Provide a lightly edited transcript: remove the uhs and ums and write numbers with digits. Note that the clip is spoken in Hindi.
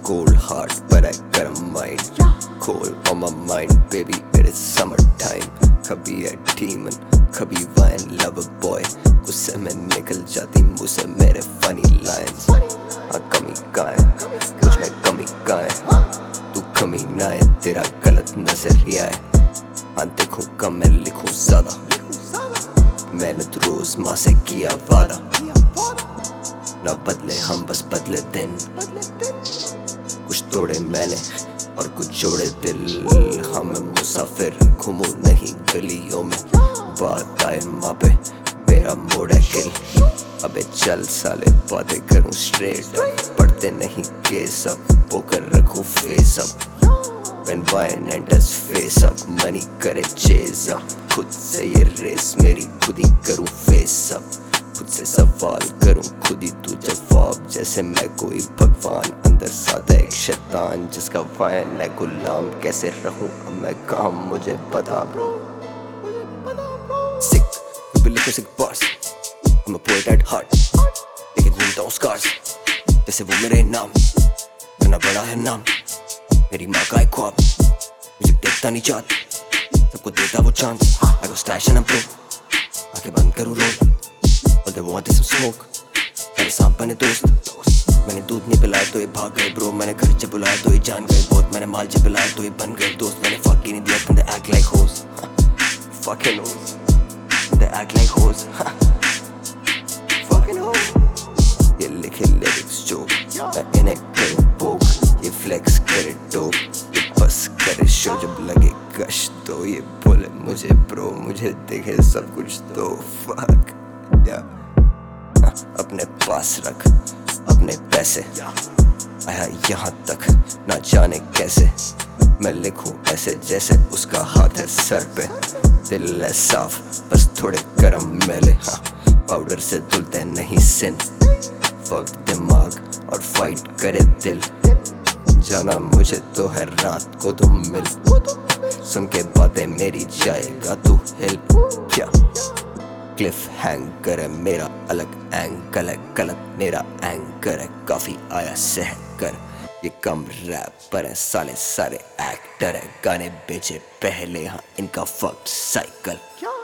cold heart but I got a mind. Cold on my mind, baby, it is summertime. कभी है demon, कभी wine lover boy. गुस्से में निकल जाती मुँह से मेरे funny lines. हाँ कमी कहाँ है, मुझ में कमी कहाँ है? तू कमी ना है, तेरा गलत नजरिया है. हाँ देखूं कम मैं लिखूं ज़्यादा. मैंने तो रोज माँ से किया वादा. ना बदले हम बस बदले दिन. कुछ तोड़े मैंने और कुछ जोड़े दिल. हम मुसाफिर घूमूं नहीं गलियों में. बात आए माँ पे मेरा मोड़ है किल. अबे चल साले बातें करूं स्ट्रेट. पढ़ते नहीं केस अब पोकर रखूं फेस अब. When wine enters face up, money करे chase up. खुद से ये रेस मेरी खुद ही करूं face up. खुद से सवाल करूं खुद ही तू जवाब. जैसे मैं कोई भगवान अंदर साधा एक शैतान जिसका वायन है गुलाम. कैसे रहूं अब मैं काम मुझे बता ब्रो. Sick, बिल्कुल sick boss. I'm a poet at heart. लेकिन घूमता हूँ scars. जैसे वो मेरे नाम इतना बड़ा है नाम. मेरी माँ का एक ख्वाब मुझे देखता नहीं चाहता. सबको देता वो chance. I go stash and I'm pro. आंखें बंद करूँ roll. All they want is some smoke. मेरे सांप बने दोस्त. मैंने दूध नहीं पिलाया तो ये भाग गए ब्रो. मैंने घर से बुलाया तो ये जान गए बहुत. मैंने माल से पिलाया तो ये बन गए दोस्त. मैंने fuck ही नहीं दिया तो they act like hoes. Fucking hoes. They act like hoes. Fucking hoes. ये लिखे lyrics जो मैं इन्हें करूँ पोक. ये फ्लेक्स करे डोप. ये बस करे शो जब लगे कश तो. ये बोले मुझे ब्रो मुझे देखे सब कुछ तो. फक या अपने पास रख अपने पैसे. आया यहाँ तक ना जाने कैसे. मैं लिखूं ऐसे जैसे उसका हाथ है सर पे. दिल है साफ बस थोड़े गरम मैले. हाँ पाउडर से धुलते नहीं सिन. वक्त दिमाग और फाइट करे दिल. जाना मुझे तो है रात को तुम मिल. सुन के बातें मेरी जाएगा तू हेल्प क्या. क्लिफ हैंगर है मेरा अलग एंगल है. गलत मेरा एंकर है काफी आया सह कर. ये कम रैपर है साले सारे एक्टर है. गाने बेचे पहले हाँ इनका फक्ट साइकिल.